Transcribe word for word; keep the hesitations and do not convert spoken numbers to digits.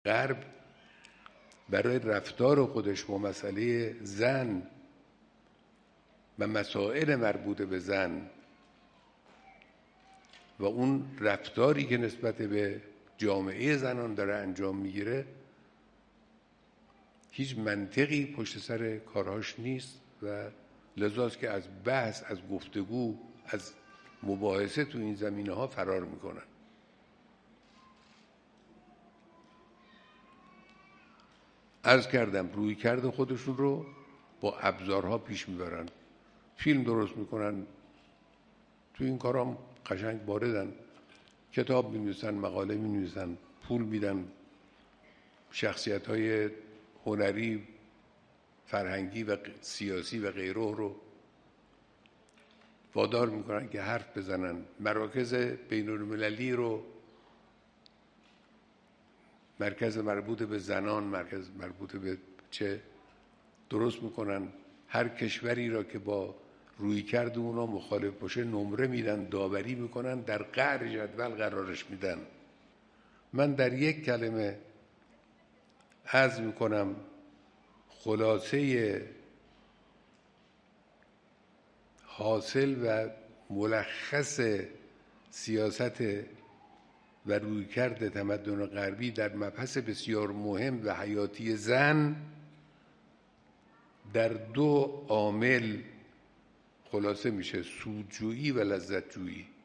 غرب برای رفتار خودش با مسئله زن و مسائل مربوط به زن و اون رفتاری که نسبت به جامعه زنان داره انجام میگیره هیچ منطقی پشت سر کارهاش نیست و لذاست که از بحث، از گفتگو، از مباحثه تو این زمینه ها فرار میکنن. عرض کردم روی کرده خودشون رو با ابزارها پیش میبرن، فیلم درست میکنن، تو این کار هم قشنگ واردن، کتاب می‌نویسن، مقاله می‌نویسن، پول میدن، شخصیت های هنری، فرهنگی و سیاسی و غیره رو وادار میکنن که حرف بزنن، مراکز بین المللی رو، مرکز مربوط به زنان، مرکز مربوط به چه درست میکنن، هر کشوری را که با روی کرد اونا مخالف باشه نمره میدن، داوری میکنن، در قعر جدول قرارش میدن. من در یک کلمه عرض میکنم خلاصه حاصل و ملخص سیاست و رویکرد تمدن غربی در مبحث بسیار مهم و حیاتی زن در دو عامل خلاصه میشه: سودجویی و لذتجویی.